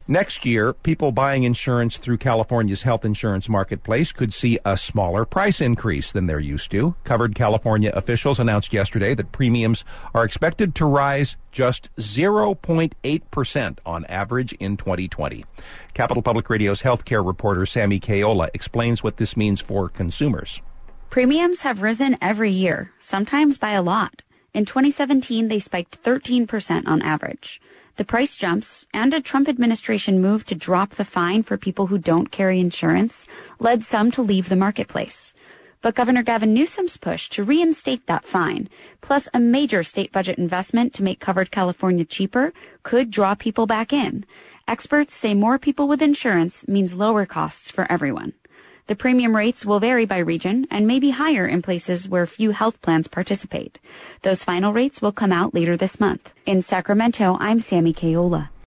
Next year, people buying insurance through California's health insurance marketplace could see a smaller price increase than they're used to. Covered California officials announced yesterday that premiums are expected to rise just 0.8% on average in 2020. Capital Public Radio's healthcare reporter Sammy Kayola explains what this means for consumers. Premiums have risen every year, sometimes by a lot. In 2017, they spiked 13% on average. The price jumps and a Trump administration move to drop the fine for people who don't carry insurance led some to leave the marketplace. But Governor Gavin Newsom's push to reinstate that fine, plus a major state budget investment to make Covered California cheaper, could draw people back in. Experts say more people with insurance means lower costs for everyone. The premium rates will vary by region and may be higher in places where few health plans participate. Those final rates will come out later this month. In Sacramento, I'm Sammy Kayola.